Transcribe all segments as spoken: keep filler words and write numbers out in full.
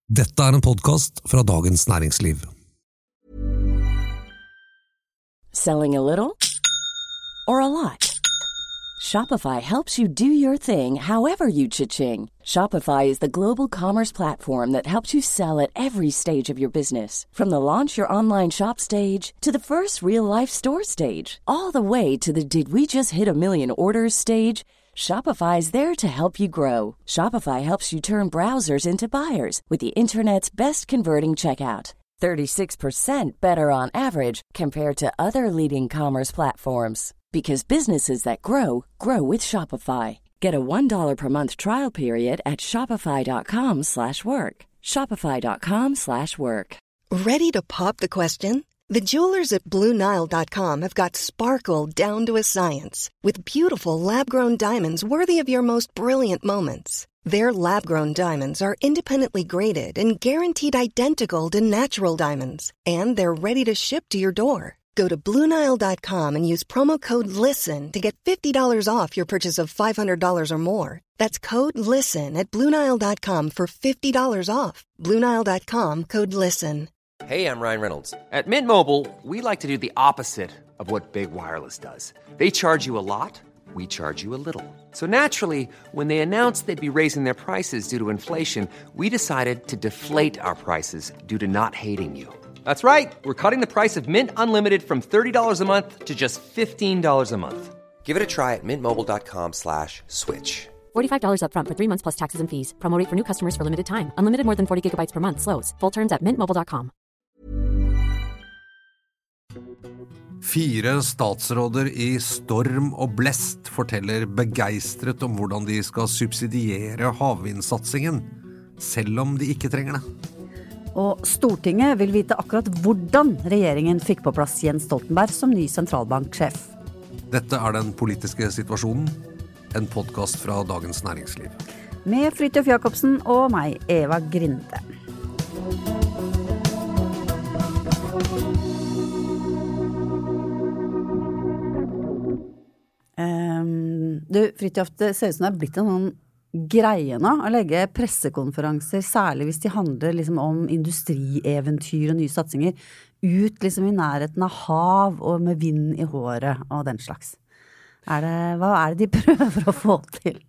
Dette er en podcast fra Dagens Næringsliv. Selling a little or a lot? Shopify helps you do your thing however you cha-ching. Shopify is the global commerce platform that helps you sell at every stage of your business. From the launch your online shop stage to the first real-life store stage, all the way to the did we just hit a million orders stage. Shopify is there to help you grow. Shopify helps you turn browsers into buyers with the internet's best converting checkout. thirty-six percent better on average compared to other leading commerce platforms. Because businesses that grow, grow with Shopify. Get a one dollar per month trial period at shopify.com slash work. Shopify.com slash work. Ready to pop the question? The jewelers at Blue Nile dot com have got sparkle down to a science with beautiful lab-grown diamonds worthy of your most brilliant moments. Their lab-grown diamonds are independently graded and guaranteed identical to natural diamonds, and they're ready to ship to your door. Go to Blue Nile dot com and use promo code LISTEN to get fifty dollars off your purchase of five hundred dollars or more. That's code LISTEN at Blue Nile dot com for fifty dollars off. Blue Nile dot com, code LISTEN. Hey, I'm Ryan Reynolds. At Mint Mobile, we like to do the opposite of what Big Wireless does. They charge you a lot, we charge you a little. So naturally, when they announced they'd be raising their prices due to inflation, we decided to deflate our prices due to not hating you. That's right. We're cutting the price of Mint Unlimited from thirty dollars a month to just fifteen dollars a month. Give it a try at mintmobile.com slash switch. forty-five dollars up front for three months plus taxes and fees. Promo rate for new customers for limited time. Unlimited more than forty gigabytes per month. Slows full terms at mint mobile dot com. Fire statsråder i storm og blest forteller begeistret om hvordan de skal subsidiere havvindsatsingen, selv om de ikke trenger det. Og Stortinget vil vite akkurat hvordan regjeringen fikk på plass Jens Stoltenberg som ny sentralbanksjef. Dette er den politiske situasjonen, en podcast fra Dagens Næringsliv. Med Fridtjof Jacobsen og meg, Eva Grinde. Um, du, Fridtjof, det ser ut som det er blitt en sånn greie nå å legge pressekonferanser, særlig hvis de handler liksom om industrieventyr og nye satsinger, ut liksom i nærheten av hav og med vind i håret og den slags. Er det, hva er det de prøver å få til?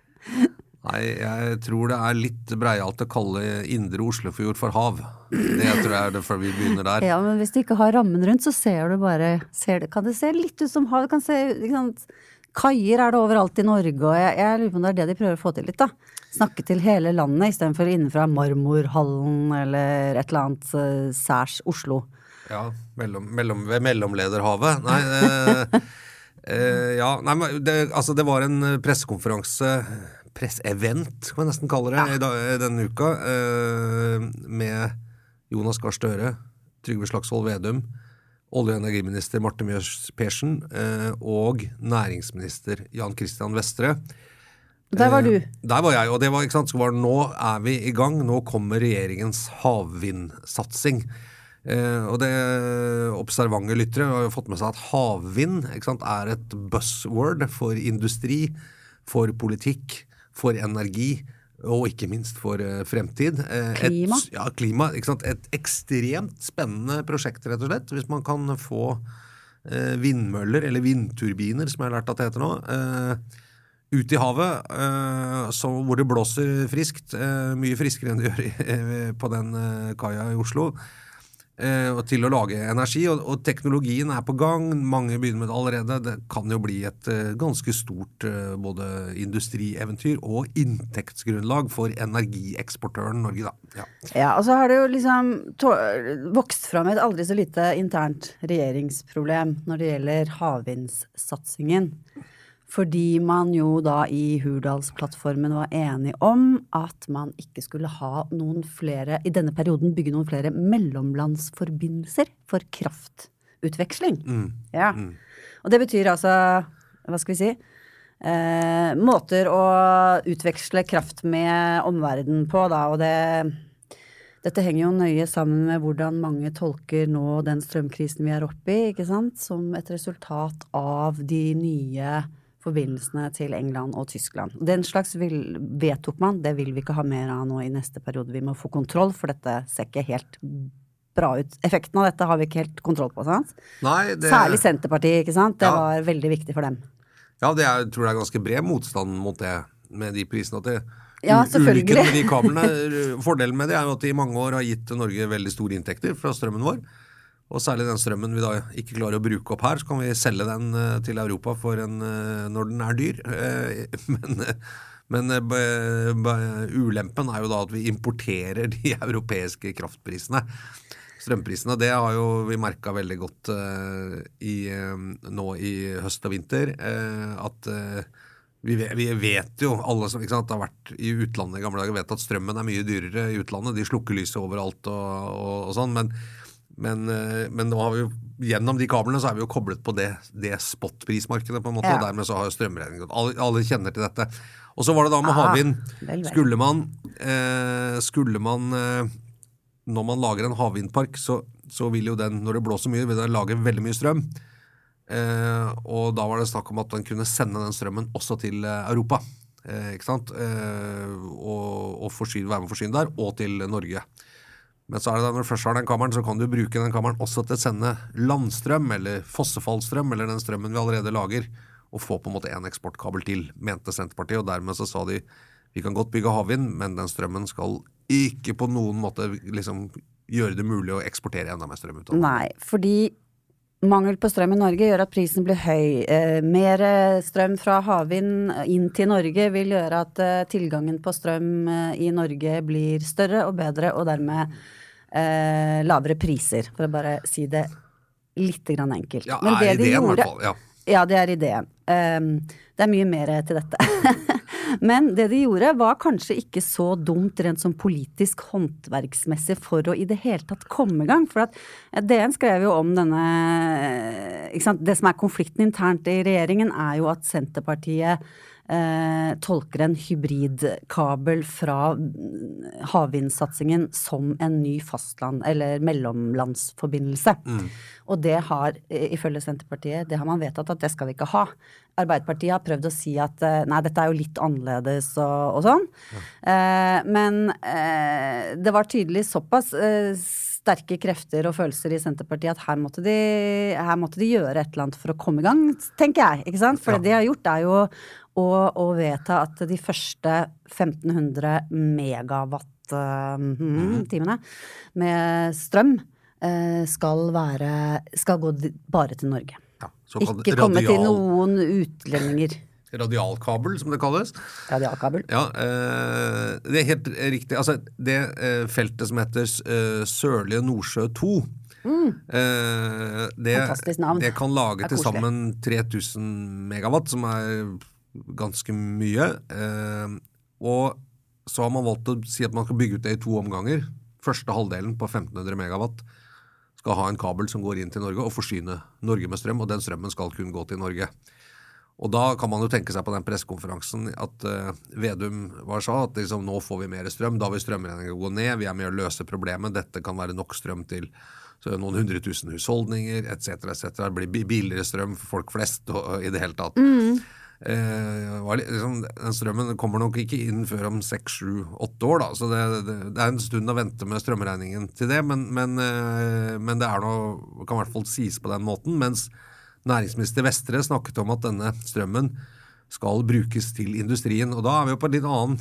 Nei, jeg tror det er litt breialt å kalle Indre Oslofjord for hav. Det tror jeg er det før vi begynner der. Ja, men hvis du ikke har rammen rundt, så ser du bare, ser det, kan det se litt ut som hav, det kan se, ikke sant, kaier er det overalt i Norge, og jeg, jeg lurer på om det er det de prøver å få til litt da. Snakke til hele landet, i stedet for innenfra Marmorhallen, eller et eller annet uh, særs Oslo. Ja, mellom, mellom, ved mellomlederhavet. Nei, eh, eh, ja, nei, men det, altså det var en pressekonferanse, pressevent, kan man nesten kalle det, ja. i, denne uka, eh, med Jonas Gahr Støre, Trygve Slagsvold Vedum, olje- og energiminister Marte Mjøs Persen eh, og næringsminister Jan Christian Vestre. Der var du. Eh, der var jeg, og det var, ikke sant, så var nå er vi i gang, nå kommer regjeringens havvindsatsing. Eh, og det observante lyttere har jo fått med seg at havvind, ikke sant, er et buzzword for industri, for politikk, for energi, og ikke minst for uh, fremtid. Eh, klima. Et, ja, klima, ikke sant? Et ekstremt spennende prosjekt, rett og slett, hvis man kan få eh, vindmøller, eller vindturbiner, som jeg har lært at det heter nå, eh, ut i havet, eh, så, hvor det blåser friskt, eh, mye friskere enn det gjør i, eh, på den eh, kaia i Oslo, eh, og til å lage energi, og, og teknologien er på gang, mange begynner med det allerede, det kan jo bli et eh, ganske stort eh, både industrieventyr og inntektsgrunnlag for energieksportøren Norge da. Ja. Ja, og så har det jo liksom vokst fram et aldri så lite internt regjeringsproblem når det gjelder havvindssatsingen. Fordi man jo da i Hurdalsplattformen var enig om at man ikke skulle ha noen flere, i denne perioden bygge noen flere mellomlandsforbindelser for kraftutveksling. Mm. Ja. Mm. Og det betyr altså, hva skal vi si, eh, måter å utveksle kraft med omverdenen på da, og det, dette henger jo nøye sammen med hvordan mange tolker nå den strømkrisen vi er oppe i, ikke sant, som et resultat av de nye forbindelsene til England og Tyskland. Den slags vil, vedtok man, det vil vi ikke ha mer av nå i neste periode. Vi må få kontroll, for dette ser ikke helt bra ut. Effekten av dette har vi ikke helt kontroll på, sant? Nei, det... Særlig Senterpartiet, ikke sant? Det ja. var veldig viktig for dem. Ja, det er, jeg tror det er ganske bred motstand mot det, med de prisene. At det, ja, selvfølgelig. Ulykken med de kablene, fordelen med det er jo at de i mange år har gitt Norge veldig store inntekter fra strømmen vår. Og særlig den strømmen vi da ikke klarer å bruke opp her, så kan vi selge den uh, til Europa for en, uh, når den er dyr. Uh, men men uh, b, b, ulempen er jo da at vi importerer de europeiske kraftprisene. Strømprisene, det har jo vi merket veldig godt uh, i, uh, nå i høst og vinter, uh, at uh, vi, vet, vi vet jo, alle som ikke sant, har vært i utlandet i gamle dager, vet at strømmen er mye dyrere i utlandet. De slukker lyset overalt og, og, og sånn, men Men, men nå har vi jo, gjennom de kablene så er vi jo koblet på det, det spotprismarkedet på en måte, ja. Og dermed så har jo strømregningen gått. Alle, alle kjenner til dette. Og så var det da med ah, havvind. Vel, vel. Skulle man, eh, skulle man eh, når man lager en havvindpark, så, så vil jo den, når det blåser mye, vil den lage veldig mye strøm. Eh, og da var det snakk om at den kunne sende den strømmen også til Europa. Eh, ikke sant? Eh, og, og forsyne, være med å forsyne der, og til Norge. Men så er det da, når du først har den kammeren, så kan du bruke den kammeren også til å sende landstrøm, eller fossefallstrøm, eller den strømmen vi allerede lager, og få på en måte en eksportkabel til, mente Senterpartiet, og dermed så sa de, vi kan godt bygge havvind, men den strømmen skal ikke på noen måte liksom gjøre det mulig å eksportere enda mer strøm ut av. Nei, fordi mangel på strøm i Norge gjør at prisen blir høy. Eh, mer strøm fra havvind inn til Norge vil gjøre at eh, tilgangen på strøm eh, i Norge blir større og bedre, og dermed eh, lavere priser, for å bare si det litt grann enkelt. Ja, Men det er ideen de gjorde, i hvert fall, ja. Ja, det er ideen. Um, det er mye mer til dette. Men det de gjorde var kanskje ikke så dumt rent som politisk håndverksmessig for å i det hele tatt komme i gang. For at D N skrev jo om denne, ikke sant? Det som er konflikten internt i regjeringen er jo at Senterpartiet eh, tolker en hybridkabel fra havvindsatsingen som en ny fastland, eller mellomlandsforbindelse. Mm. Og det har, ifølge Senterpartiet, det har man vedtatt at det skal vi ikke ha. Arbeiderpartiet har prøvd å si at nei, dette er jo litt annerledes og, og sånn. Ja. Eh, men eh, det var tydelig såpass eh, sterke krefter og følelser i Senterpartiet at her måtte, de, her måtte de gjøre et eller annet for å komme i gang, tenker jeg, ikke sant? For ja. Det de har gjort er jo å, å vedta at de første femten hundre megawatt uh, mm, timene med strøm skal være, skal gå bare til Norge. Ja, ikke komme radial, til noen utlendinger. Radialkabel, som det kalles. Radialkabel. Ja, eh, det er helt riktig. Altså, det eh, feltet som heter eh, Sørlige Nordsjø to, mm. eh, det, fantastisk navn. Det kan lage til sammen tre tusen megawatt, som er ganske mye. Eh, og så har man valgt å si at man skal bygge ut det i to omganger. Første halvdelen på femten hundre megawatt skal ha en kabel som går inn til Norge og forsyne Norge med strøm, og den strømmen skal kun gå til Norge. Og da kan man jo tenke seg på den pressekonferansen at uh, Vedum var sa at liksom, nå får vi mer strøm, da vil strømregningen gå ned, vi er med å løse problemet, dette kan være nok strøm til så noen hundre tusen husholdninger, et cetera, et cetera. Det blir billigere strøm for folk flest og, og i det hele tatt. Mm. Eh, var, liksom, den strømmen kommer nok ikke inn før om seks, sju, åtte år da, så det, det, det er en stund å vente med strømregningen til det, men, men, eh, men det er noe, kan i hvert fall sies på den måten, mens næringsminister Vestre snakket om at denne strømmen skal brukes til industrien, og da er vi jo på en litt annen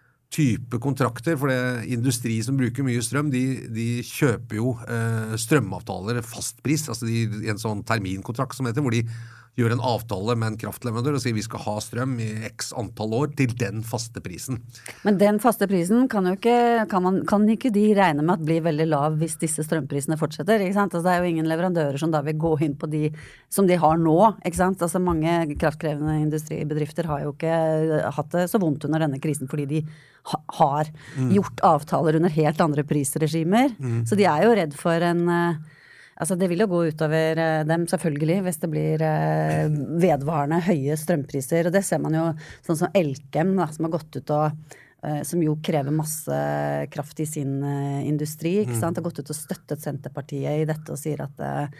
type kontrakter, for det industri som bruker mye strøm, de, de kjøper jo eh, strømavtaler fastpris, altså de, en sånn terminkontrakt som heter, hvor de gjør en avtale med en kraftleverandør og sier vi skal ha strøm i x antall år til den faste prisen. Men den faste prisen kan jo ikke, kan, man, kan ikke de regne med at blir veldig lav hvis disse strømprisene fortsetter, ikke sant? Altså, det er jo ingen leverandører som da vil gå inn på de som de har nå, ikke sant? Altså mange kraftkrevende industribedrifter har jo ikke hatt det så vondt under denne krisen fordi de ha, har mm. gjort avtaler under helt andre prisregimer, mm. så de er jo redd for en altså det vil jo gå utover dem selvfølgelig hvis det blir vedvarende høye strømpriser, og det ser man jo sånn som Elkem da, som har gått ut og eh, som jo krever masse kraft i sin eh, industri, ikke sant? Har gått ut og støttet Senterpartiet i dette og sier at eh,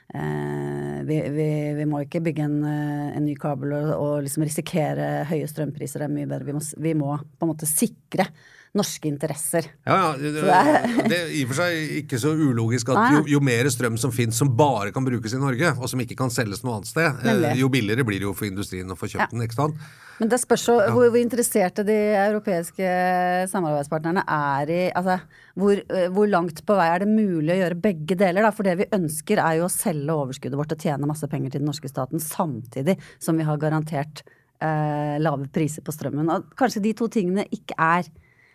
vi, vi, vi må ikke bygge en, en ny kabel og, og liksom risikere høye strømpriser, det er mye bedre. Vi må, vi må på en måte sikre norske interesser. Ja, ja det, det, er, det er i og for seg ikke så ulogisk at jo, jo mer strøm som finnes som bare kan brukes i Norge, og som ikke kan selges noe annet sted, eh, jo billigere blir det jo for industrien å få kjøpt ja. den, ikke sant? Men det spørs jo ja. hvor, hvor interesserte de europeiske samarbeidspartnerne er i, altså hvor, hvor langt på vei er det mulig å gjøre begge deler da, for det vi ønsker er jo å selge overskuddet vårt og tjene masse penger til den norske staten, samtidig som vi har garantert eh, lave priser på strømmen. Og kanskje de to tingene ikke er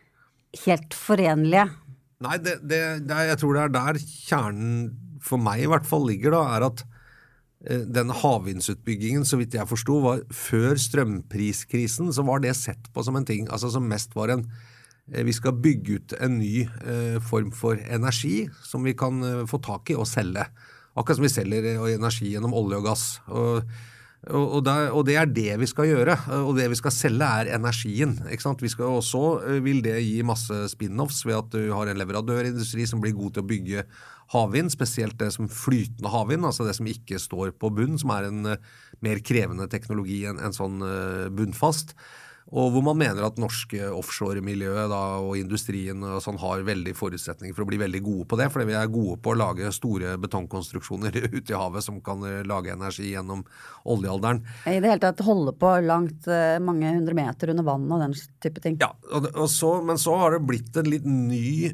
helt forenlige. Nei, det, det, det er, jeg tror det er der kjernen for meg i hvert fall ligger da, er at eh, denne havvindsutbyggingen, så vidt jeg forstod, var før strømpriskrisen, så var det sett på som en ting, altså som mest var en, eh, vi skal bygge ut en ny eh, form for energi som vi kan eh, få tak i og selge. Akkurat som vi selger eh, energi gjennom olje og gass, og Og, og, det, og det er det vi skal gjøre, og det vi skal selge er energien, ikke sant? Vi skal også, vil det gi masse spin-offs ved at du har en leverandørindustri som blir god til å bygge havvind, spesielt det som flytende havvind, altså det som ikke står på bunn, som er en uh, mer krevende teknologi enn en sånn uh, bunnfast. Og hvor man mener at norske offshore-miljøet da, og industrien og sånn har veldig forutsetninger for å bli veldig gode på det, fordi vi er gode på å lage store betongkonstruksjoner ute i havet som kan lage energi gjennom oljealderen. I det hele tatt holde på langt mange hundre meter under vann og den type ting. Ja, og, og så, men så har det blitt en litt ny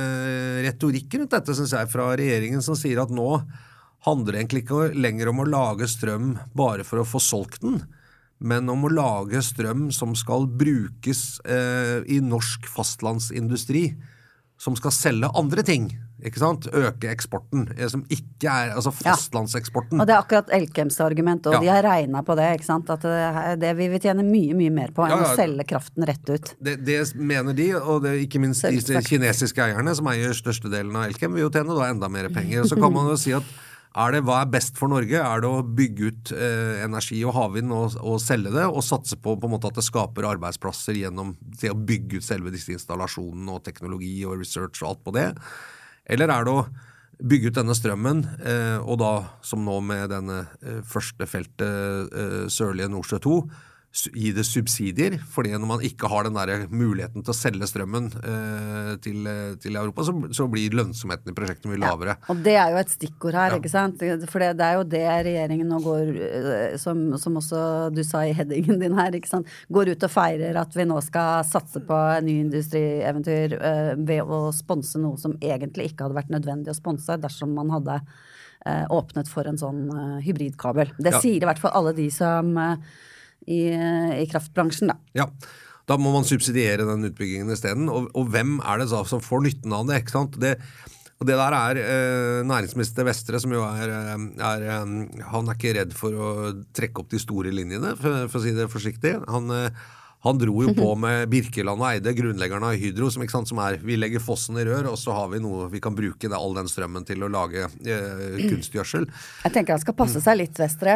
eh, retorikk rundt dette, synes jeg, fra regjeringen som sier at nå handler det egentlig ikke lenger om å lage strøm bare for å få solgt den, men om å lage strøm som skal brukes eh, i norsk fastlandsindustri, som skal selge andre ting, ikke sant? Øke eksporten, eh, som ikke er, altså fastlandseksporten. Ja. Og det er akkurat Elkems argument, og ja. de har regnet på det, ikke sant? At det, det vi vil tjene mye, mye mer på enn ja, ja. å selge kraften rett ut. Det, det mener de, og det, ikke minst de kinesiske eierne som eier størstedelen av Elkem, vil jo tjene da enda mer penger. Og så kan man jo si at Er det, hva er best for Norge? Er det å bygge ut eh, energi og havvind og, og selge det, og satse på, på en måte at det skaper arbeidsplasser gjennom til å bygge ut selve disse installasjonene og teknologi og research og alt på det? Eller er det å bygge ut denne strømmen, eh, og da som nå med denne eh, første feltet eh, Sørlige Nordsjø to, gi det subsidier, fordi når man ikke har den der muligheten til å selge strømmen eh, til, til Europa, så, så blir lønnsomheten i prosjektet mye lavere. Ja, og det er jo et stikkord her, ja. ikke sant? For det, det er jo det regjeringen nå går, som, som også du sa i headingen din her, ikke sant? Går ut og feirer at vi nå skal satse på en ny industrieventyr eh, ved å sponse noe som egentlig ikke hadde vært nødvendig å sponse dersom man hadde eh, åpnet for en sånn eh, hybridkabel. Det ja. sier i hvert fall alle de som eh, I, i kraftbransjen da. Ja, da må man subsidiere den utbyggingen i stedet, og, og hvem er det som får nytten av det, ikke sant? Det, og det der er eh, næringsminister Vestre, som jo er, er, han er ikke redd for å trekke opp de store linjene, for, for å si det forsiktig. Han, han dro jo på med Birkeland og Eide, grunnleggerne av Hydro, som, ikke sant, som er, vi legger fossen i rør, og så har vi noe, vi kan bruke det, all den strømmen til å lage eh, kunstgjødsel. Jeg tenker han skal passe seg litt, Vestre,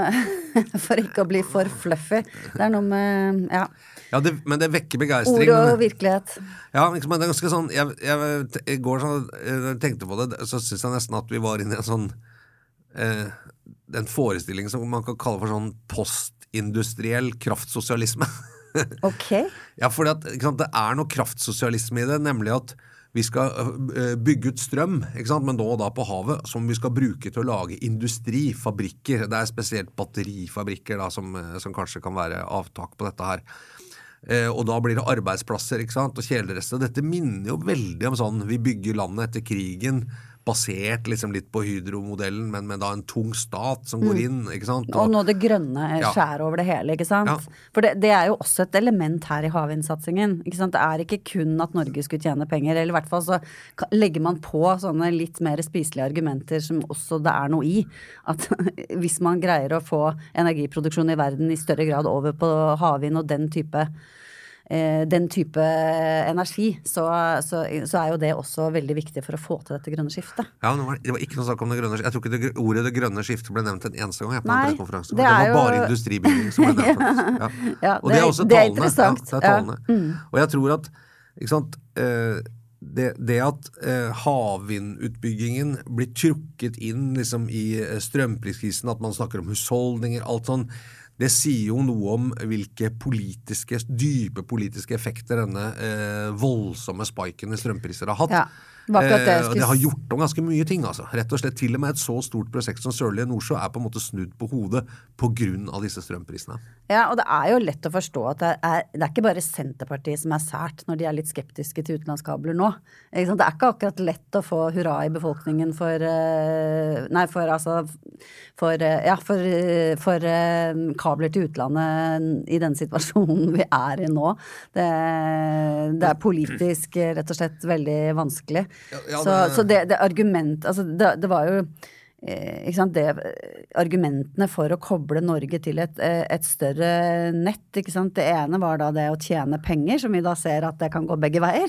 for ikke å bli for fluffy. Det er noe med, ja. Ja, det, men det vekker begeistring. Ord og men, virkelighet. Ja, liksom, men det er ganske sånn, jeg, jeg, jeg går sånn, jeg tenkte på det, så synes jeg nesten at vi var inne i en sånn, eh, en forestilling som man kan kalle for sånn postindustriell kraftsosialisme. Ok. Ja, for det er noe kraftsosialisme i det, nemlig at vi skal bygge ut strøm, ikke sant? Men nå og da på havet, som vi skal bruke til å lage industri, fabrikker. Det er spesielt batterifabrikker da, som, som kanskje kan være avtak på dette her. Eh, og da blir det arbeidsplasser, ikke sant? Og kjelerester. Dette minner jo veldig om sånn, vi bygger landet etter krigen, basert liksom litt på Hydro-modellen, men med da en tung stat som går inn, ikke sant? Og, og nå det grønne skjær over det hele, ikke sant? Ja. For det, det er jo også et element her i havvindsatsingen, ikke sant? Det er ikke kun at Norge skulle tjene penger, eller i hvert fall så legger man på sånne litt mer spiselige argumenter som også det er noe i, at hvis man greier å få energiproduksjon i verden i større grad over på havvind og den type eh, den type energi, så, så, så er jo det også veldig viktig for å få til dette grønne skiftet. Ja, det var, det var ikke noe snakk om det grønne skiftet. Jeg tror ikke det, ordet det grønne skiftet ble nevnt en eneste gang jeg, på Nei, en pressekonferanse. det Det var er bare jo- industribygging som ble nevnt. faktisk. Ja. Ja, Og det er også det er talende. interessant. Ja, det er talende. Ja. Mm. Og jeg tror at, ikke sant, eh, det, det at eh, havvindutbyggingen blir trukket inn liksom, i eh, strømpriskrisen, at man snakker om husholdninger, alt sånn, det sier jo noe om hvilke politiske, dype politiske effekter denne eh, voldsomme spiken i strømpriser har hatt. Ja, det var akkurat det jeg Eh, og skulle det har s- gjort om ganske mye ting, altså. Rett og slett, til og med et så stort prosjekt som Sørlige Nordsjø er på en måte snudd på hodet på grunn av disse strømprisene. Ja, og det er jo lett å forstå at det er, det er ikke bare Senterpartiet som er sært når de er litt skeptiske til utenlandskabler nå. Ikke sant? Det er ikke akkurat lett å få hurra i befolkningen for, eh, nei, for altså, for, eh, ja, for, eh, for eh, kabler til utlandet i den situasjonen vi er i nå. Det, det er politisk eh, rett og slett veldig vanskelig. Ja, ja, så, det- så det, det argument, altså det, det var jo Eh, ikke sant, det, argumentene for å koble Norge til et, eh, et større nett, ikke sant, det ene var da det å tjene penger, som vi da ser at det kan gå begge veier.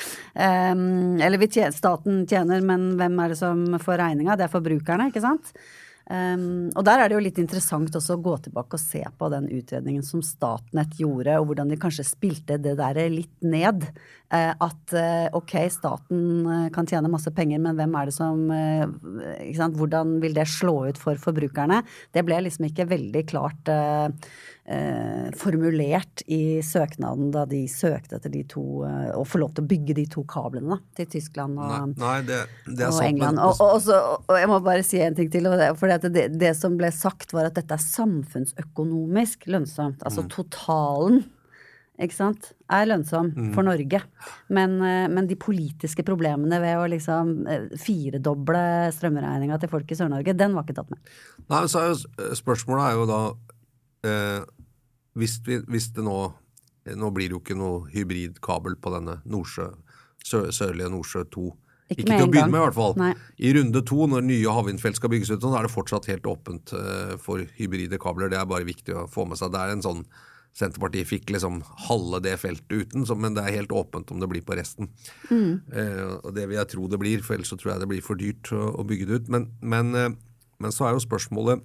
um, eller vi tjener, staten tjener, men hvem er det som får regninga? Det er forbrukerne, ikke sant? Um, og der er det jo litt interessant også å gå tilbake og se på den utredningen som Statnett gjorde, og hvordan de kanskje spilte det der litt ned. Uh, at uh, ok, staten uh, kan tjene masse penger, men hvem er det som uh, ikke sant? Hvordan vil det slå ut for forbrukerne? Det ble liksom ikke veldig klart uh, uh, formulert i søknaden da de søkte etter de to, uh, å få lov til å bygge de to kablene da, til Tyskland og Nei, nei det, det er og sant, England. men Og, og, også, og jeg må bare si en ting til, og det, for det, det som ble sagt var at dette er samfunnsøkonomisk lønnsomt, altså totalen, ikke sant, er lønnsom for Norge. Men, eh, men de politiske problemene ved å liksom eh, firedoble strømregninga til folk i Sør-Norge, den var ikke tatt med. Nei, så er jo, spørsmålet er jo da eh, hvis, vi, hvis det nå nå blir det jo ikke noe hybridkabel på denne Nordsjø, Sør, Sørlige Nordsjø to. Ikke Ikke med til å en begynne gang. med i hvert fall. Nei. I runde to, når nye havvindfelt skal bygges ut, så er det fortsatt helt åpent eh, for hybride kabler. Det er bare viktig å få med seg. Det er en sånn, Senterpartiet fikk liksom halve det feltet uten, så, men det er helt åpent om det blir på resten. Mm. Eh, og det vil jeg tro det blir, for ellers så tror jeg det blir for dyrt å, å bygge det ut. Men, men, eh, men så er jo spørsmålet,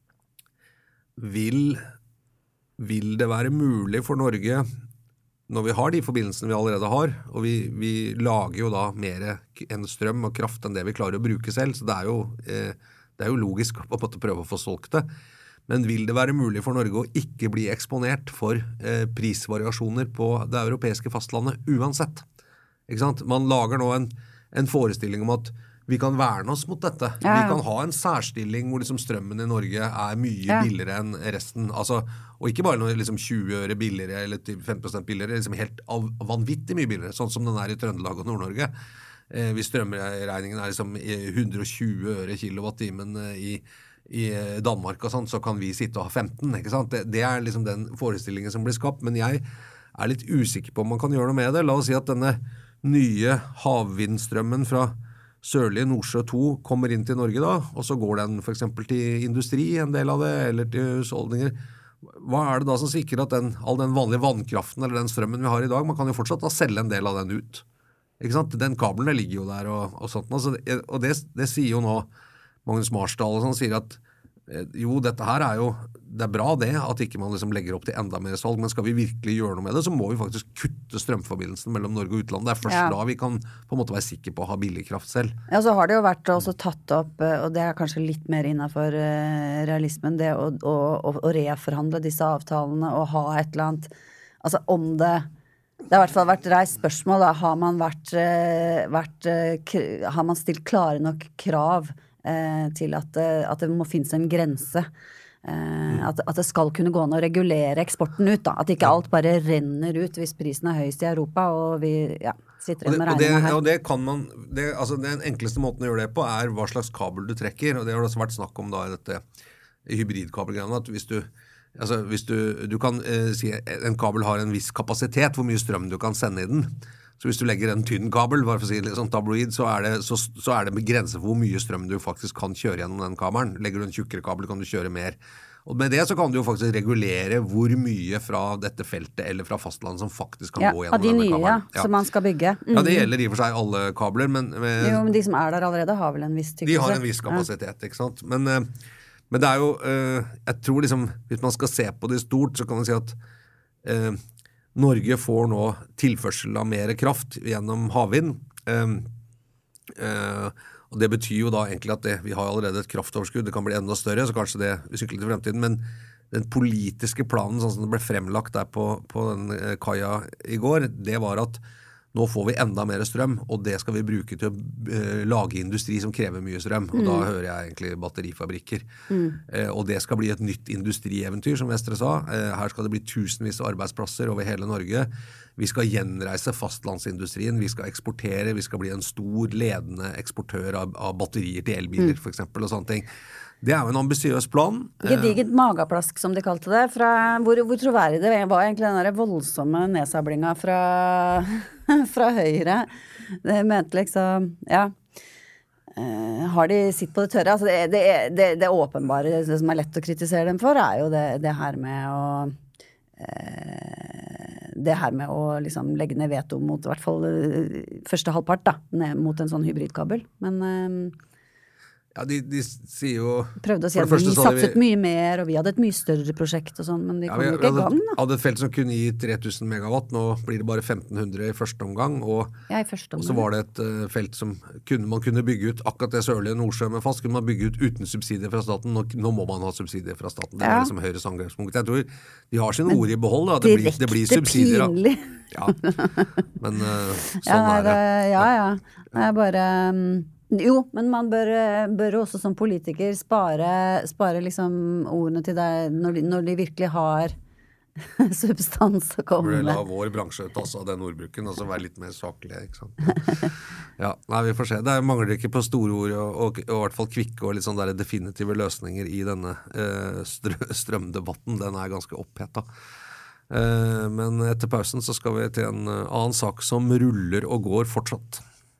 vil, vil det være mulig for Norge, når vi har de forbindelsene vi allerede har, og vi, vi lager jo da mer enn strøm og kraft enn det vi klarer å bruke selv, så det er jo, eh, det er jo logisk å på en måte prøve å få solgt det. Men vil det være mulig for Norge å ikke bli eksponert for eh, prisvariasjoner på det europeiske fastlandet uansett? Ikke sant? Man lager nå en, en forestilling om at vi kan verne oss mot dette. Ja, ja. Vi kan ha en særstilling hvor liksom strømmen i Norge er mye Ja. billigere enn resten. Altså, og ikke bare noe liksom tjue øre billigere eller femten prosent billigere, liksom helt av, vanvittig mye billigere, sånn som den er i Trøndelag og Nord-Norge. Eh, hvis strømregningen er liksom hundre og tjue øre kilowattimen i, i Danmark og sånn, så kan vi sitte og ha femten, ikke sant? Det, det er liksom den forestillingen som blir skapt, men jeg er litt usikker på om man kan gjøre noe med det. La oss si at denne nye havvindstrømmen fra Sørlige Nordsjø to kommer inn til Norge da, og så går den for eksempel til industri, en del av det, eller til husholdninger. Hva er det da som sikrer at den, all den vanlige vannkraften eller den strømmen vi har i dag, man kan jo fortsatt da selge en del av den ut. Ikke sant? Den kabelen ligger jo der og, og sånt. Altså, og det, det sier jo nå Magnus Marsdal og sånn, sier at eh, jo, dette her er jo, det er bra det, at ikke man liksom legger opp til enda mer salg, men skal vi virkelig gjøre noe med det, så må vi faktisk kutte strømforbindelsen mellom Norge og utlandet. Det er først Ja. da vi kan på en måte være sikre på å ha billig kraft selv. Ja, så har det jo vært også tatt opp, eh, og det er kanskje litt mer innenfor eh, realismen, det å, å, å, å reforhandle disse avtalene og ha et eller annet, altså om det, det har i hvert fall vært reist spørsmål, da, har man vært, eh, vært eh, k- har man stilt klare nok krav eh, til at, eh, at det må finnes en grense. Eh, at, at det skal kunne gå an å regulere eksporten ut, da. At ikke alt bare renner ut hvis prisen er høyest i Europa, og vi ja, sitter Og igjen det, med og det, regningen her. og det kan man, det, altså den enkleste måten å gjøre det på er hva slags kabel du trekker, og det har det også vært snakk om da i dette hybridkabelgreiene, at hvis du, altså hvis du, du kan eh, si en kabel har en viss kapasitet, hvor mye strøm du kan sende i den. Så hvis du legger en tynn kabel, bare for å si det litt sånn tabloid, så er det, så, så er det begrenset for hvor mye strøm du faktisk kan kjøre gjennom den kabelen. Legger du en tjukkere kabel, kan du kjøre mer. Og med det så kan du jo faktisk regulere hvor mye fra dette feltet eller fra fastlandet som faktisk kan ja, gå gjennom de denne nye, kabelen. Ja, som man skal bygge. Mm. Ja, det gjelder i og for seg alle kabler, men med, jo, men de som er der allerede har vel en viss tykkelse. De har en viss kapasitet, ikke sant? Men, men det er jo, jeg tror liksom, hvis man skal se på det stort, så kan man si at eh, Norge får nå tilførsel av mer kraft gjennom havvind. Eh, eh, og det betyr jo da egentlig at det, vi har allerede et kraftoverskudd, det kan bli enda større, så kanskje det vi sykler til fremtiden, men den politiske planen, sånn som det ble fremlagt der på, på den kaia i går, det var at nå får vi enda mer strøm, og det skal vi bruke til å uh, lage industri som krever mye strøm, og mm. da hører jeg egentlig batterifabrikker. Mm. Uh, og det skal bli et nytt industrieventyr, som Vestre sa. Uh, her skal det bli tusenvis av arbeidsplasser over hele Norge. Vi skal gjenreise fastlandsindustrien, vi skal eksportere, vi skal bli en stor ledende eksportør av, av batterier til elbiler, mm. for eksempel, og sånne ting. Det er jo en ambisiøs plan. Gediget magaplask, som de kalte det. Fra, hvor, hvor troverdig det var egentlig den der voldsomme nedsablinga fra, fra Høyre. Det mente liksom, ja, uh, har de sitt på det tørre? Altså det, det, det, det åpenbare, det som er lett å kritisere dem for, er jo det, det her med å uh, det her med å liksom legge ned veto mot i hvert fall uh, første halvpart da, ned mot en sånn hybridkabel. Men uh, ja, de, de sier jo prøvde å si at vi satset vi, mye mer, og vi hadde et mye større prosjekt og sånn, men de ja, kom vi, jo ikke i gang da. Vi hadde et felt som kunne gi tre tusen megawatt, nå blir det bare femten hundre i første omgang, og, ja, i første omgang. Og så var det et uh, felt som kunne, man kunne bygge ut akkurat det sørlige Nordsjø med fast, kunne man bygge ut uten subsidier fra staten, nå, nå må man ha subsidier fra staten, det ja. var liksom Høyres angrepspunkt. Jeg tror de har sin ord i behold, da. Det, blir, det blir subsidier. Pinlig. Ja, men uh, sånn ja, er det. Ja, ja. Det er bare... Um, Jo, men man bør, bør også som politiker spare, spare liksom ordene til deg når de, når de virkelig har substans å komme med. Vi bør la vår bransje ta seg av den ordbruken, og så være litt mer saklig, ikke sant? Ja, nei, vi får se. Det mangler ikke på store ord, og, og, og i hvert fall kvikke og litt sånn der definitive løsninger i denne eh, strømdebatten. Den er ganske opphettet. Eh, men etter pausen så skal vi til en annen sak som ruller og går fortsatt.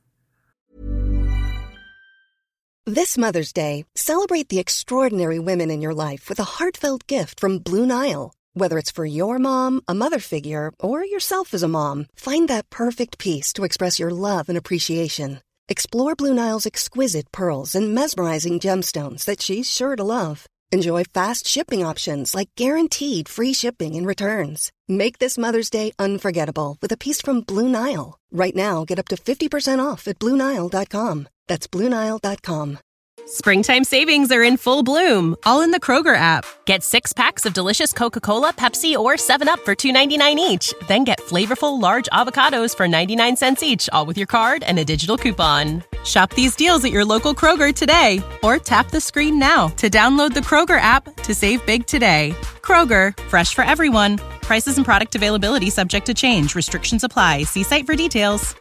This Mother's Day, celebrate the extraordinary women in your life with a heartfelt gift from Blue Nile. Whether it's for your mom, a mother figure, or yourself as a mom, find that perfect piece to express your love and appreciation. Explore Blue Nile's exquisite pearls and mesmerizing gemstones that she's sure to love. Enjoy fast shipping options like guaranteed free shipping and returns. Make this Mother's Day unforgettable with a piece from Blue Nile. Right now, get up to fifty percent off at Blue Nile dot com. That's Blue Nile dot com. Springtime savings are in full bloom, all in the Kroger app. Get six packs of delicious Coca-Cola, Pepsi, or seven up for two ninety-nine each. Then get flavorful large avocados for ninety-nine cents each, all with your card and a digital coupon. Shop these deals at your local Kroger today, or tap the screen now to download the Kroger app to save big today. Kroger, fresh for everyone. Prices and product availability subject to change. Restrictions apply. See site for details.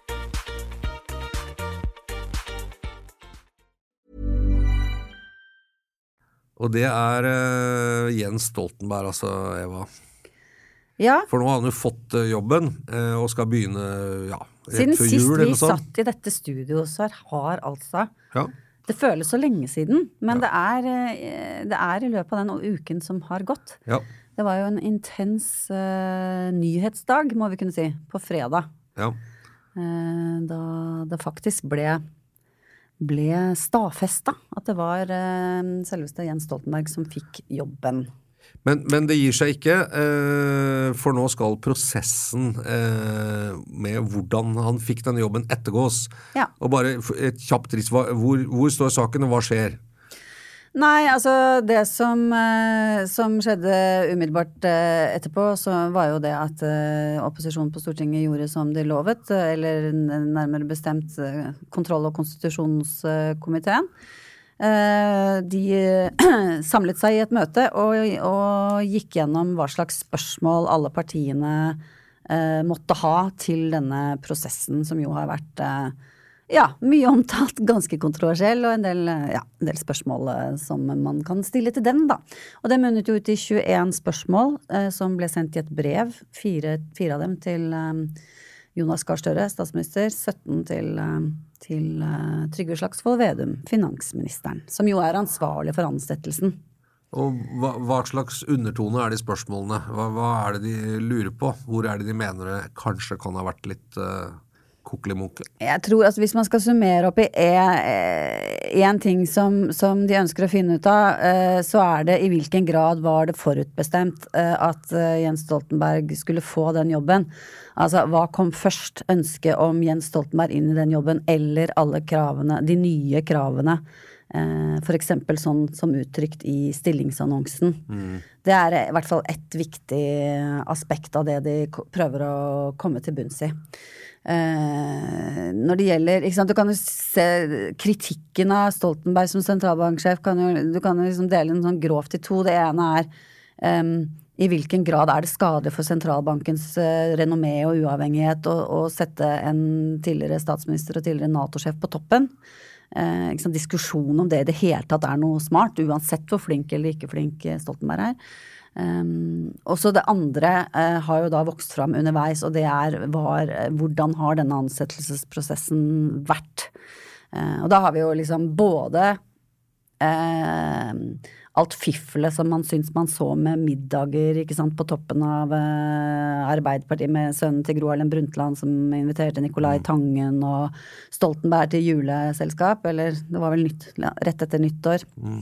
Og det er uh, Jens Stoltenberg, altså, Eva. Ja. For nå har han jo fått uh, jobben, uh, og skal begynne, ja, rett siden før jul. Siden sist vi satt i dette studioet, så har altså, ja. det føles så lenge siden, men ja. det, er, uh, det er i løpet av den uken som har gått. Ja. Det var jo en intens uh, nyhetsdag, må vi kunne si, på fredag. Ja. Uh, da det faktisk ble... ble stadfestet at det var eh, selveste Jens Stoltenberg som fikk jobben. Men, men det gir seg ikke, eh, for nå skal prosessen eh, med hvordan han fikk denne jobben ettergås. Ja. Og bare et kjapt riss, hvor, hvor står saken og hva skjer? Nei, altså det som, eh, som skjedde umiddelbart eh, etterpå, så var jo det at eh, opposisjonen på Stortinget gjorde som de lovet, eh, eller nærmere bestemt eh, kontroll- og konstitusjonskomiteen. Eh, de samlet seg i et møte og, og gikk gjennom hva slags spørsmål alle partiene eh, måtte ha til denne prosessen, som jo har vært... Eh, Ja, mye omtalt, ganske kontroversiell, og en del, ja, en del spørsmål som man kan stille til den, da. Og det munnet jo ut i tjueen spørsmål eh, som ble sendt i et brev, fire, fire av dem til eh, Jonas Gahr Støre, statsminister, sytten til, eh, til eh, Trygve Slagsvold Vedum, finansministeren, som jo er ansvarlig for ansettelsen. Og hva, hva slags undertone er de spørsmålene? Hva, hva er det de lurer på? Hvor er det de mener det kanskje kan ha vært litt uh, kokelimunke? Jeg tror, altså hvis man skal summere opp i en ting som, som de ønsker å finne ut av, uh, så er det i hvilken grad var det forutbestemt uh, at uh, Jens Stoltenberg skulle få den jobben. Altså, hva kom først? Ønsket om Jens Stoltenberg inn i den jobben, eller alle kravene, de nye kravene? For eksempel sånn som uttrykt i stillingsannonsen. Mm. Det er i hvert fall et viktig aspekt av det de prøver å komme til bunns i. Eh, når det gjelder, ikke sant, du kan jo se kritikken av Stoltenberg som sentralbanksjef, kan jo, du kan jo liksom dele den sånn grovt i to. Det ene er um, i hvilken grad er det skadelig for sentralbankens uh, renommé og uavhengighet å, å sette en tidligere statsminister og tidligere NATO-sjef på toppen. Eh, ikke sant, diskusjon om det i det hele tatt er noe smart, uansett hvor flink eller ikke flink Stoltenberg er. Um, og så det andre uh, har jo da vokst fram underveis, og det er var, hvordan har denne ansettelsesprosessen vært? Uh, og da har vi jo liksom både uh, alt fifflet som man syns man så med middager, ikke sant, på toppen av uh, Arbeiderpartiet med sønnen til Gro Harlem Brundtland som inviterte Nicolai Tangen og Stoltenberg til juleselskap, eller det var vel nytt, rett etter nyttår. Mm.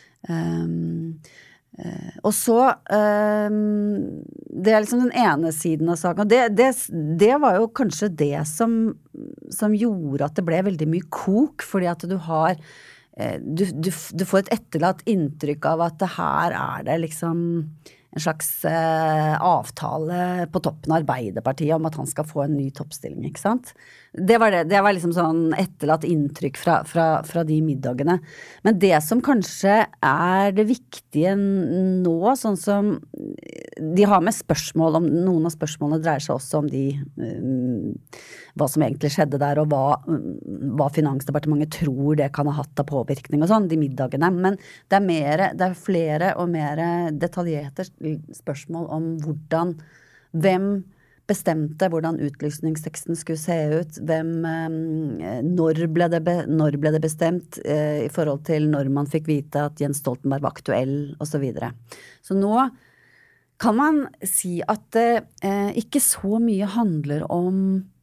Um, uh, og så, um, det er liksom den ene siden av saken, og det, det, det var jo kanskje det som, som gjorde at det ble veldig mye kok, fordi at du har Du, du, du får et etterlatt inntrykk av at det her er det liksom en slags eh, avtale på toppen av Arbeiderpartiet om at han skal få en ny toppstilling, ikke sant? Det var, det, det var liksom sånn etterlatt inntrykk fra, fra, fra de middagene. Men det som kanskje er det viktige nå, sånn som de har med spørsmål om, noen av spørsmålene dreier seg også om de, um, hva som egentlig skjedde der, og hva, hva Finansdepartementet tror det kan ha hatt av påvirkning og sånn, de middagene. Men det er, mer, det er flere og mer detaljerte spørsmål om hvordan, hvem bestemte hvordan utlysningsteksten skulle se ut, hvem, når ble det, be, når ble det bestemt eh, i forhold til når man fikk vite at Jens Stoltenberg var aktuell, og så videre. Så nå kan man si at det eh, ikke så mye handler om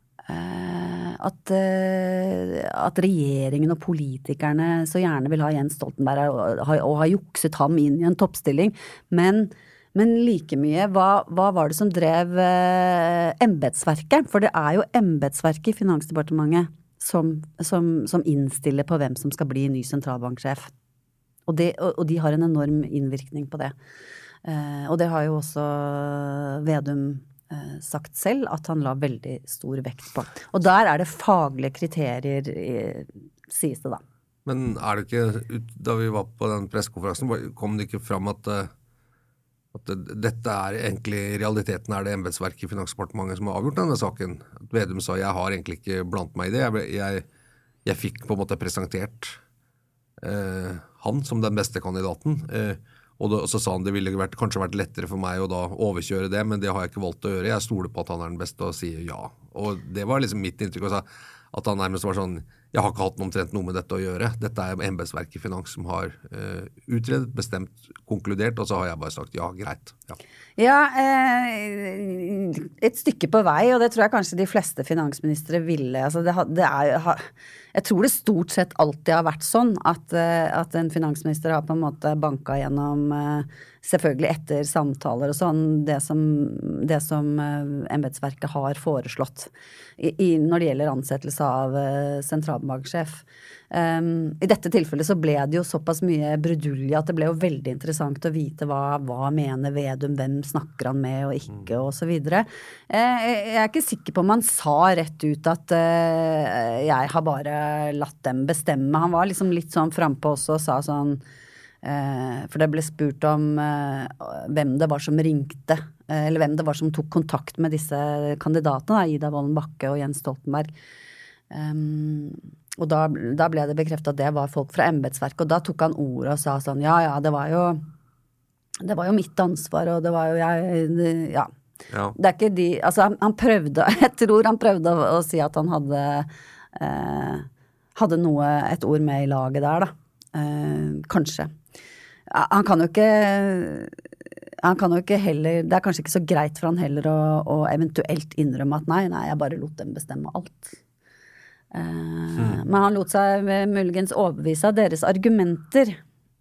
eh, at, eh, at regjeringen og politikerne så gjerne vil ha Jens Stoltenberg og, og, og ha jukset ham inn i en toppstilling, men Men like mye, hva, hva var det som drev eh, embetsverket? For det er jo embetsverket i Finansdepartementet som, som, som innstiller på hvem som skal bli ny sentralbanksjef. Og, det, og, og de har en enorm innvirkning på det. Eh, og det har jo også Vedum eh, sagt selv, at han la veldig stor vekt på. Og der er det faglige kriterier, eh, sies det da. Men er det ikke, da vi var på den pressekonferansen, kom det ikke fram at at dette er egentlig, i realiteten er det embetsverket i Finansdepartementet som har avgjort denne saken. At Vedum sa, jeg har egentlig ikke blant meg i det. Jeg, jeg, jeg fikk på en måte presentert eh, han som den beste kandidaten. Eh, og, det, og så sa han, det ville vært, kanskje vært lettere for meg å da overkjøre det, men det har jeg ikke valgt å gjøre. Jeg stoler på at han er den beste og sier ja. Og det var liksom mitt inntrykk også, at han nærmest var sånn, jeg har ikke hatt omtrent noe med dette å gjøre. Dette er embetsverket i Finans som har uh, utredet, bestemt, konkludert, og så har jeg bare sagt ja, greit. Ja, ja eh, et stykke på vei, og det tror jeg kanskje de fleste finansministre ville. Altså det, det er, jeg tror det stort sett alltid har vært sånn at, at en finansminister har på en måte banket gjennom, selvfølgelig etter samtaler og sånn, det som, det som embetsverket har foreslått i, i, når det gjelder ansettelse av sentralbanksjef. Um, I dette tilfellet så ble det jo såpass mye brudulje at det ble jo veldig interessant å vite hva, hva mener Vedum, hvem snakker han med og ikke, og så videre. Uh, jeg er ikke sikker på om han sa rett ut at uh, jeg har bare latt dem bestemme. Han var liksom litt sånn frempå også og sa sånn, uh, for det ble spurt om uh, hvem det var som ringte, uh, eller hvem det var som tok kontakt med disse kandidatene, da, Ida Wolden Bakke og Jens Stoltenberg. Um, Og da, da ble det bekreftet at det var folk fra embetsverket, og da tok han ordet og sa sånn, ja, ja, det var jo, det var jo mitt ansvar, og det var jo jeg, det, ja. ja. Det er ikke de, altså han, han prøvde, jeg tror han prøvde å, å si at han hadde, eh, hadde noe, et ord med i laget der da, eh, kanskje. Han kan jo ikke Han kan jo ikke heller Det er kanskje ikke så greit for han heller å, å eventuelt innrømme at nei, nei, jeg bare lot dem bestemme alt. Uh, mm. Men han lot seg muligens overbevise av deres argumenter.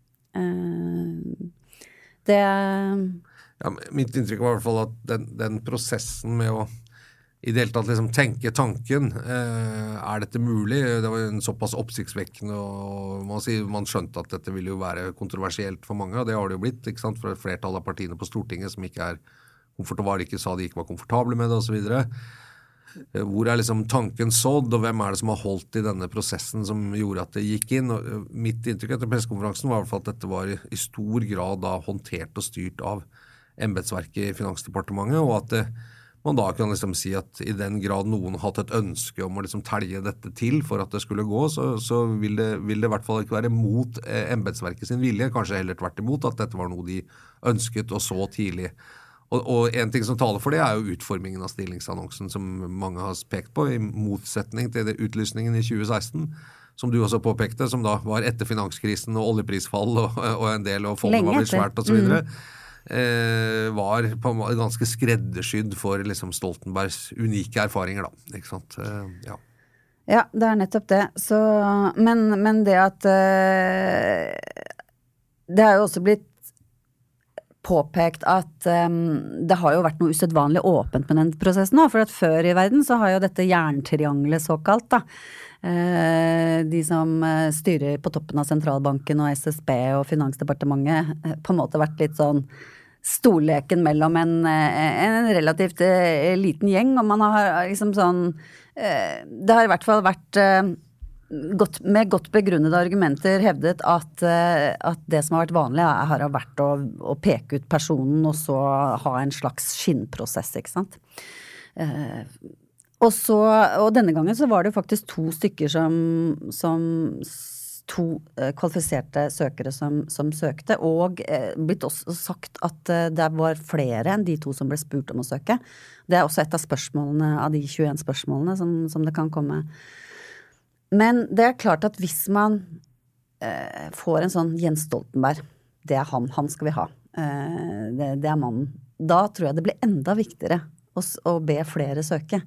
Uh, det Ja, mitt inntrykk var i hvert fall at den, den prosessen med å i det hele tatt liksom tenke tanken, eh, er dette mulig? Det var en såpass oppsiktsvekkende, og man, sier, man skjønte at dette ville jo være kontroversielt for mange, og det har det jo blitt, ikke sant? For et flertall av partiene på Stortinget som ikke er komfortable, ikke sa de ikke var komfortable med det, og så videre. Eh, hvor er liksom tanken sådd, og hvem er det som har holdt i denne prosessen som gjorde at det gikk inn? Og mitt inntrykk etter pressekonferansen var i hvert fall at dette var i, i stor grad da håndtert og styrt av embetsverket i Finansdepartementet, og at det man da kan liksom si at i den grad noen har hatt et ønske om å liksom telge dette til for at det skulle gå, så, så vil, det, vil det i hvert fall ikke være mot eh, embetsverket sin vilje, kanskje heller tvert imot at dette var noe de ønsket og så tidlig. Og, og en ting som taler for det er jo utformingen av stillingsannonsen som mange har pekt på, i motsetning til det utlysningen i tjue seksten, som du også påpekte, som da var etter finanskrisen og oljeprisfall og, og en del, og fondet var blitt svært og så videre. Mm. Eh, var på ganske skreddersydd for liksom Stoltenbergs unike erfaringer da, ikke sant? Eh, ja. Ja, det er nettopp det. Så, men, men det at eh, det har jo også blitt påpekt at um, det har jo vært noe usedvanlig åpent med den prosessen nå, for at før i verden så har jo dette jerntriangelet såkalt da, eh, de som styrer på toppen av sentralbanken og S S B og Finansdepartementet eh, på en måte vært litt sånn storleken mellom en, en relativt eh, liten gjeng, og man har liksom sånn eh, det har i hvert fall vært eh, godt, med godt begrunnede argumenter hevdet at, eh, at det som har vært vanlig har vært å, å peke ut personen og så ha en slags skinnprosess, ikke sant? Eh, og så, og denne gangen så var det faktisk to stykker som, som to eh, kvalifiserte søkere som, som søkte, og eh, blitt også sagt at eh, det var flere enn de to som ble spurt om å søke. Det er også et av spørsmålene, av de tjueen spørsmålene som, som det kan komme. Men det er klart at hvis man eh, får en sånn Jens Stoltenberg, det er han, han skal vi ha, eh, det, det er mannen, da tror jeg det blir enda viktigere å, å be flere søke.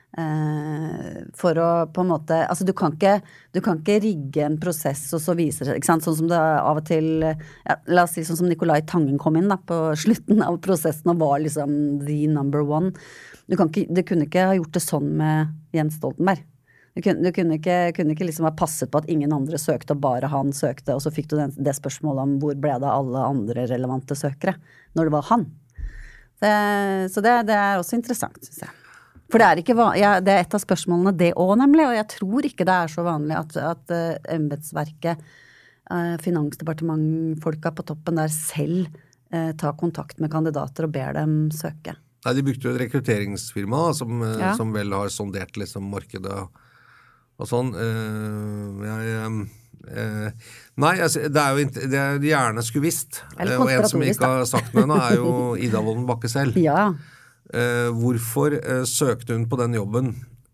Uh, for å på en måte, altså du kan ikke du kan ikke rigge en prosess og så viser det, ikke sant, sånn som det av og til ja, la oss si sånn som Nicolai Tangen kom inn da på slutten av prosessen og var liksom the number one. Du kan ikke, du kunne ikke ha gjort det sånn med Jens Stoltenberg. Du kunne, du kunne ikke, kunne ikke liksom ha passet på at ingen andre søkte og bare han søkte, og så fikk du den, det spørsmålet om hvor ble det alle andre relevante søkere når det var han. Det, så det, det er også interessant, synes jeg. For det er, ikke, ja, det er et av spørsmålene det også nemlig, og jeg tror ikke det er så vanlig at, at uh, embetsverket, uh, Finansdepartementfolka på toppen der selv uh, tar kontakt med kandidater og ber dem søke. Nei, de brukte jo et rekrutteringsfirma som, ja. som vel har sondert liksom markedet og sånn. Uh, jeg... Uh, nei, altså, det er jo det er gjerne skulle visst, uh, og en som ikke har sagt noe ennå er jo Ida Wolden Bakke selv. Ja. Uh, hvorfor uh, søkte hun på den jobben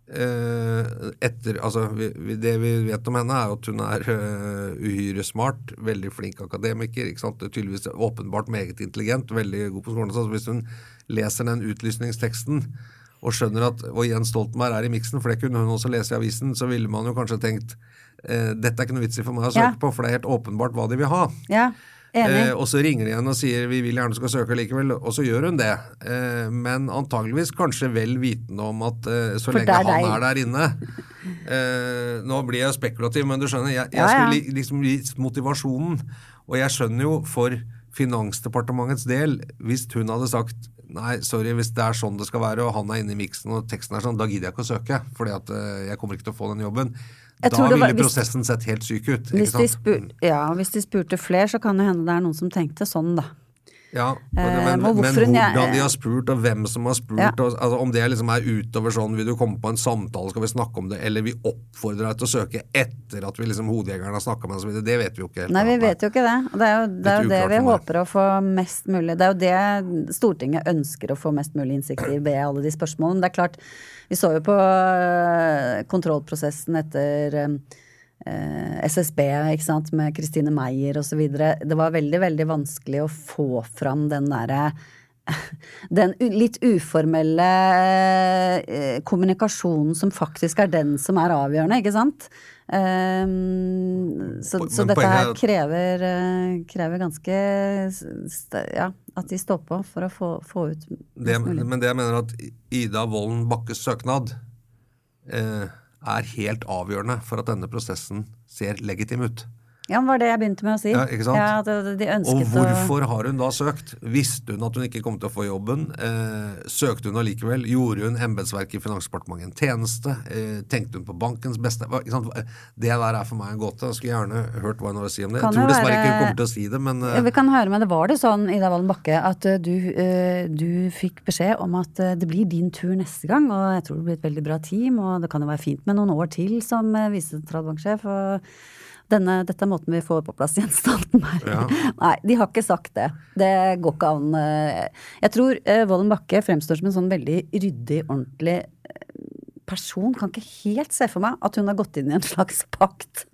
uh, etter, altså vi, vi, det vi vet om henne er at hun er uh, uhyre smart, veldig flink akademiker, ikke sant? Tydeligvis åpenbart meget intelligent, veldig god på skolen, så hvis hun leser den utlysningsteksten og skjønner at og Jens Stoltenberg er i miksen, for det kunne hun også lese i avisen, så ville man jo kanskje tenkt uh, dette er ikke noe vits i for meg å søke ja. på, for det er helt åpenbart hva de vil ha. Ja. Eh, og så ringer de igjen og sier vi vil gjerne skal søke likevel, og så gjør hun det. Eh, men antageligvis kanskje vel vitende om at eh, så lenge han deg. er der inne eh, nå blir jeg spekulativ, men du skjønner, jeg, jeg ja, ja. skulle liksom gi motivasjonen, og jeg skjønner jo for Finansdepartementets del, hvis hun hadde sagt nei, sorry, hvis det er sånn det skal være, og han er inne i miksen, og teksten er sånn, da gidder jeg ikke å søke, fordi at eh, jeg kommer ikke til å få den jobben. Da ville var, prosessen sett helt syk ut, ikke hvis sant? De spur, ja, hvis de spurte flere, så kan det hende det er noen som tenkte sånn, da. Ja, men, eh, men, men hvordan jeg, de har spurt, og hvem som har spurt, ja. og, altså, om det liksom er utover sånn, vil du komme på en samtale, skal vi snakke om det, eller vi oppfordrer deg til å søke etter at vi liksom hodjegerne har snakket med oss, det vet vi jo ikke helt. Nei, vi vet jo ikke det, og det er jo det, er jo det vi håper å få mest mulig, det er jo det Stortinget ønsker å få mest mulig innsikt i ved alle de spørsmålene. Det er klart, vi så jo på kontrollprosessen etter eh, S S B, ikke sant, med Kristine Meyer og så videre. Det var veldig, veldig vanskelig å få fram den derre den litt uformelle eh, kommunikasjonen som faktisk er den som er avgjørende, ikke sant? Um, så, så dette her krever, uh, krever ganske ja, at de står på for å få, få ut det, men det jeg mener at Ida Wolden Bakkes søknad eh, er helt avgjørende for at denne prosessen ser legitim ut. Ja, det var det jeg begynte med å si. Ja, ikke sant? Ja, de, de ønsket og hvorfor å... har hun da søkt? Visste hun at hun ikke kom til å få jobben? Eh, søkte hun allikevel? Gjorde hun embetsverket i Finansdepartementet en tjeneste? Eh, tenkte hun på bankens beste? Ikke sant? Det der er for meg en gåte. Jeg skulle gjerne hørt hva hun har å si om det. Kan jeg tror dessverre være... ikke hun kommer til å si det, men... Eh... Ja, vi kan høre, men det var det sånn, Ida Wolden Bakke, at uh, du, uh, du fikk beskjed om at uh, det blir din tur neste gang, og jeg tror det blir et veldig bra team, og det kan jo være fint med noen år til som uh, visesentralbanksjef, og Denne, dette er måten vi får på plass Jens Stoltenberg. Ja. Nei, de har ikke sagt det. Det går ikke an. Jeg tror eh, Wolden Bakke fremstår som en sånn veldig ryddig, ordentlig person. Kan ikke helt se for meg at hun har gått inn i en slags pakt.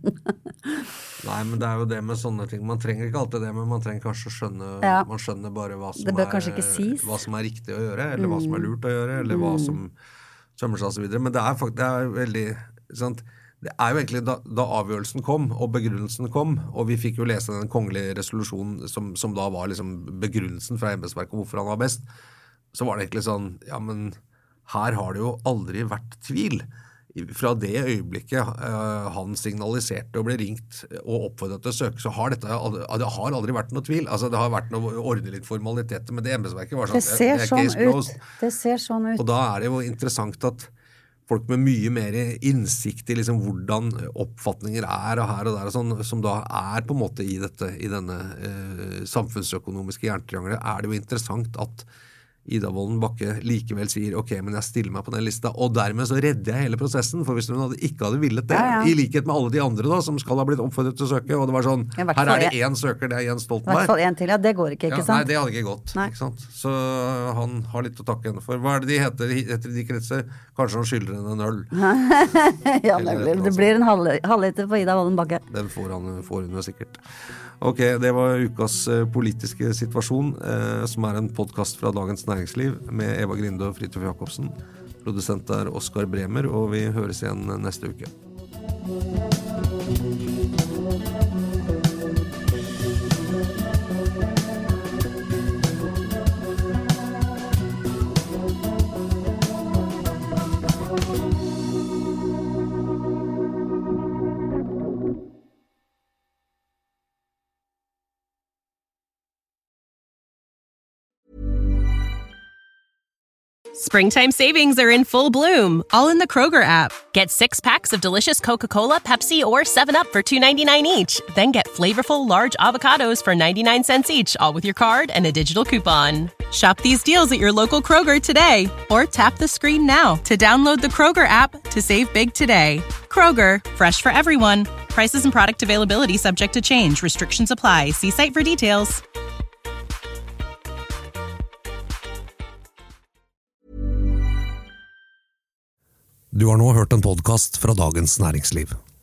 Nei, men det er jo det med sånne ting. Man trenger ikke alltid det, men man trenger kanskje å skjønne, ja. Man skjønner bare hva som, er, hva som er riktig å gjøre, eller mm. hva som er lurt å gjøre, eller mm. hva som sømmer seg og så videre. Men det er faktisk, det er veldig, sant? Det er jo egentlig da, da avgjørelsen kom, og begrunnelsen kom, og vi fikk jo lese den kongelige resolusjonen som, som da var liksom begrunnelsen fra embetsverket hvorfor han var best, så var det egentlig sånn, ja, men her har det jo aldri vært tvil. Fra det øyeblikket uh, han signaliserte og ble ringt og oppfordret til å søke, så har dette aldri, det har aldri vært noe tvil. Altså, det har vært noe ordentlig formaliteter, men det embetsverket var sånn. Det ser det sånn ut. Det ser sånn ut. Og da er det jo interessant at folk med mye mer innsikt i liksom hvordan oppfatninger er og her og der og sånn, som da er på en måte i dette, i denne eh, samfunnsøkonomiske jerntrianglet, er det jo interessant at Ida Wolden Bakke likevel sier, ok, men jeg stiller meg på den lista, og dermed så redder jeg hele prosessen, for hvis hun hadde, ikke hadde villet det, ja, ja. I likhet med alle de andre da, som skal ha blitt oppfordret til å søke, og det var sånn, ja, her er det en søker, det er Jens Stoltenberg. I hvert fall en til, ja, det går ikke, ikke ja, sant? Nei, det hadde ikke gått, nei. Ikke sant? Så han har litt å takke henne for. Hva er det de heter, etter de kretser? Kanskje han skylder henne en øl. Ja, det, det blir en halvliter på Ida Wolden Bakke. Den får han, får hun jo sikkert. Ok, det var ukas uh, politiske situasjon, uh, som er en podcast fra Dagens Næringsliv med Eva Grinde og Fridtjof Jacobsen. Produsent er Oskar Bremer, og vi høres igjen neste uke. Springtime savings are in full bloom, all in the Kroger app. Get six packs of delicious Coca-Cola, Pepsi, or seven up for two ninety-nine each. Then get flavorful large avocados for ninety-nine cents each, all with your card and a digital coupon. Shop these deals at your local Kroger today, or tap the screen now to download the Kroger app to save big today. Kroger, fresh for everyone. Prices and product availability subject to change. Restrictions apply. See site for details. Du har nå hørt en podcast fra Dagens Næringsliv.